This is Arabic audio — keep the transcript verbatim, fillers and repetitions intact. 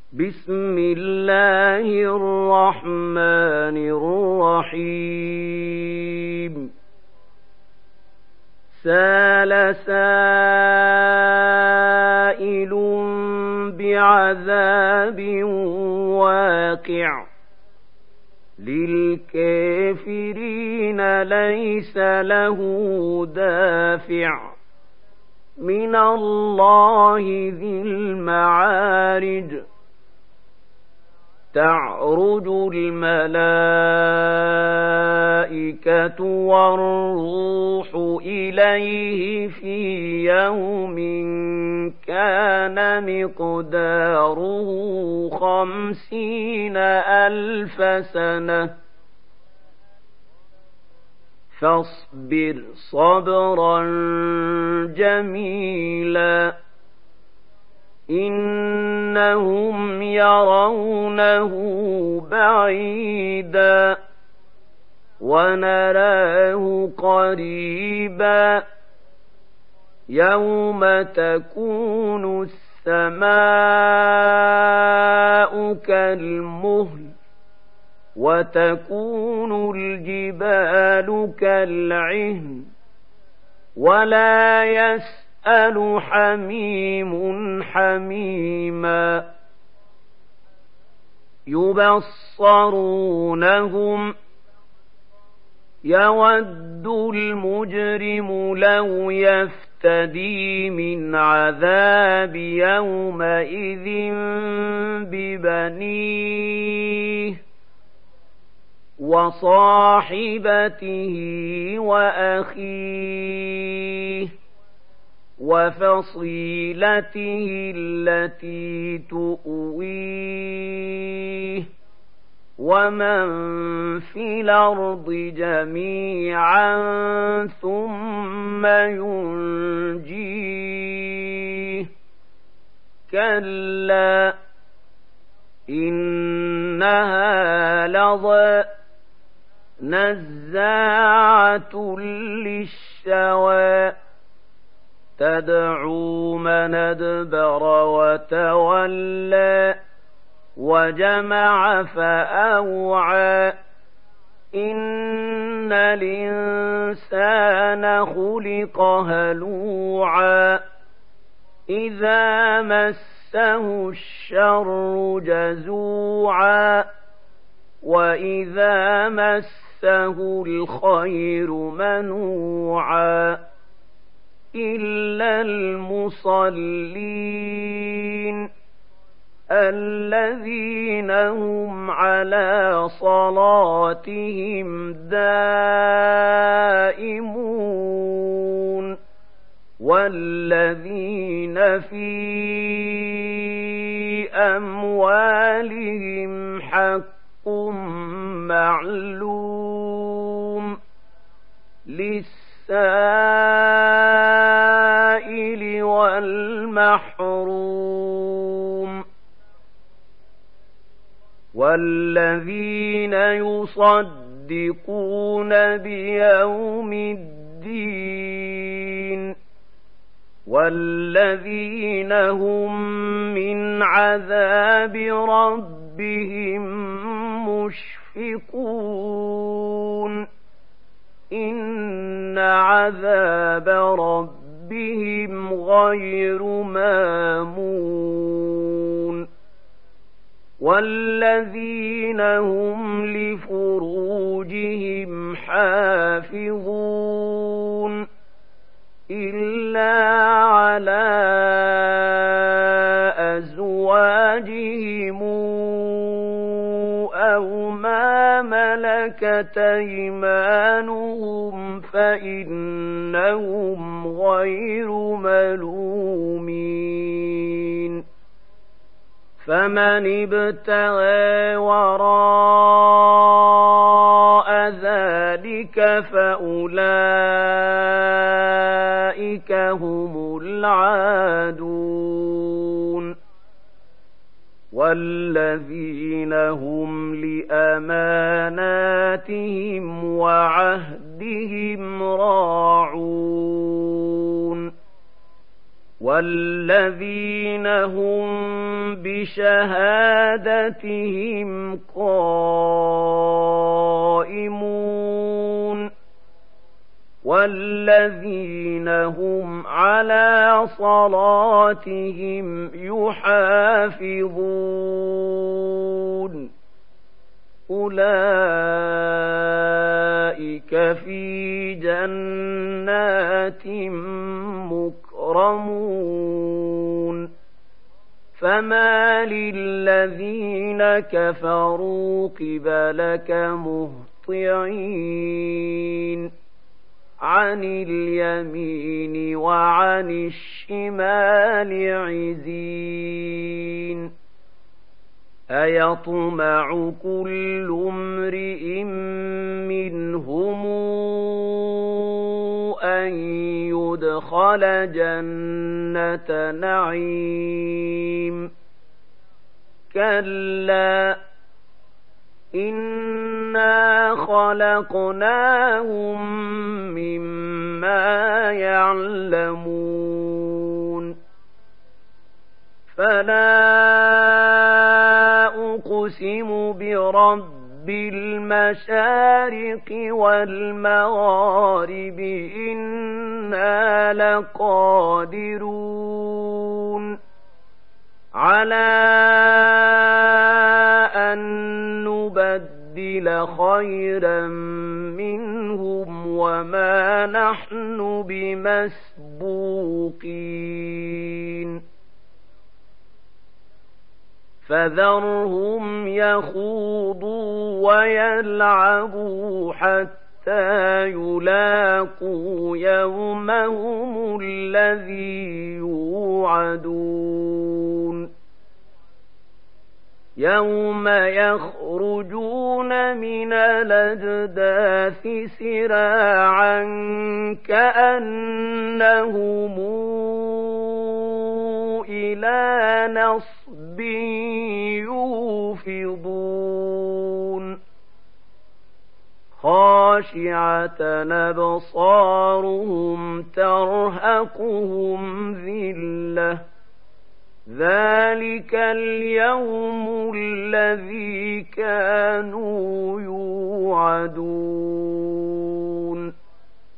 بسم الله الرحمن الرحيم سأل سائل بعذاب واقع للكافرين ليس له دافع من الله ذي المعارج تعرج الملائكة والروح إليه في يوم كان مقداره خمسين ألف سنة فاصبر صبرا جميلا إنهم يرونه بعيدا ونراه قريبا يوم تكون السماء كالمهل وتكون الجبال كالعهن ولا يسأل يسأل حميم حميما يبصرونهم يود المجرم لو يفتدي من عذاب يومئذ ببنيه وصاحبته وأخيه وفصيلته التي تؤويه ومن في الأرض جميعا ثم ينجيه كلا إنها لظى نزاعة للشوى تدعو من أدبر وتولى وجمع فأوعى إن الإنسان خلق هلوعا إذا مسه الشر جزوعا وإذا مسه الخير منوعا إلا المصلين الذين هم على صلاتهم دائمون والذين في أموالهم حق معلوم للسائل والمحروم والذين يصدقون بيوم الدين والذين هم من عذاب ربهم مشفقون إن عذاب ربهم غير مامون والذين هم لفروجهم حافظون إلا على أزواجهم أو ما ملكت أيمانهم فإنهم غير ملومين فمن ابتغى وراء ذلك فأولئك هم العادون والذين هم لأماناتهم وعهدهم راعون والذين هم بشهادتهم قائمون والذين هم على صلاتهم يحافظون أولئك في جنات مكرمون فما للذين كفروا قبلك مهطعين عن اليمين وعن الشمال عزين أيطمع كل امرئ منهم أن يدخل جنة نعيم كلا إنا خلقناهم مما يعلمون فلا أقسم برب المشارق والمغارب إنا لقادرون على أن نبدل خيرا منهم وما نحن بمسبوقين فذرهم يخوضوا ويلعبوا حتى يلاقوا يومهم الذي يوعدون يوم يخرجون من الأجداث سراعا كأنهم إلى نصب يوفضون خاشعة أبصارهم ترهقهم ذلة ذلك اليوم الذي كانوا يوعدون